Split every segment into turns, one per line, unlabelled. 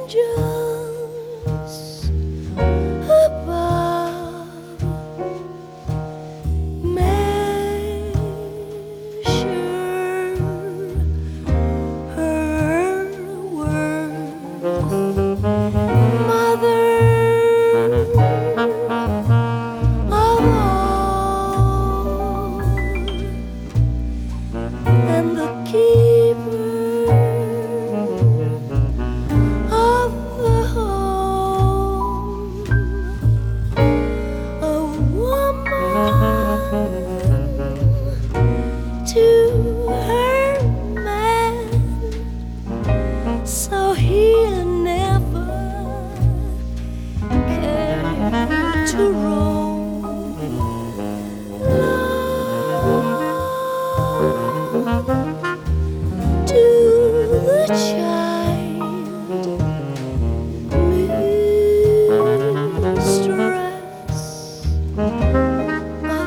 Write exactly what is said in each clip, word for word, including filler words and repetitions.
just above, measure her worth. Mother of all, and the keeper of the home, a woman to her man, so he'll never care to roam. Love to the child, mistress of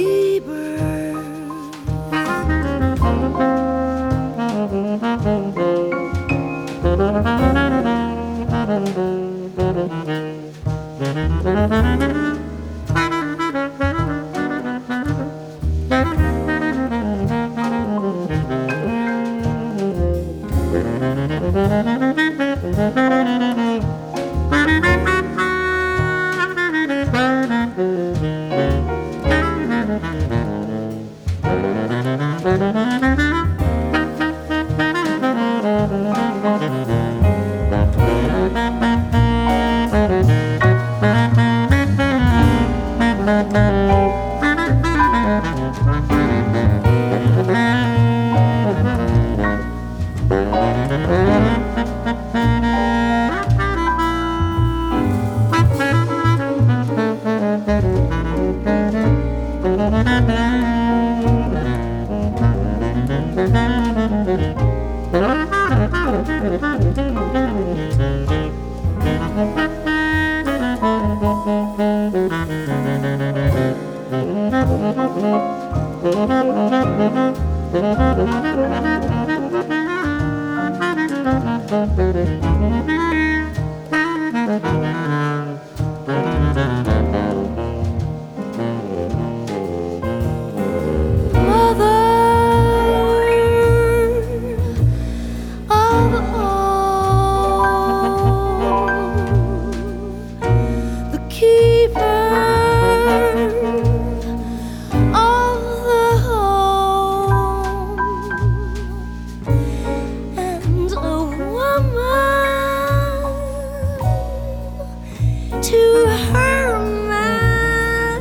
to her man,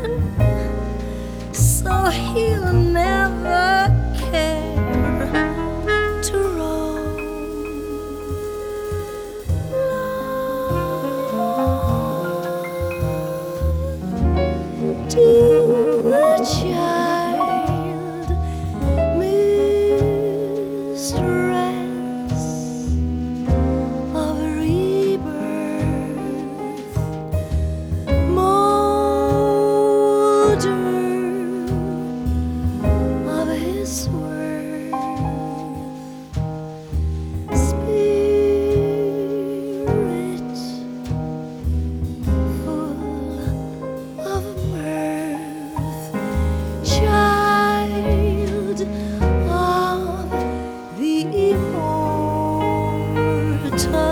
so he'll never care to roam. Love to the child, mistress of rebirth, molder of his worth, spirit full of mirth, child of the immortal.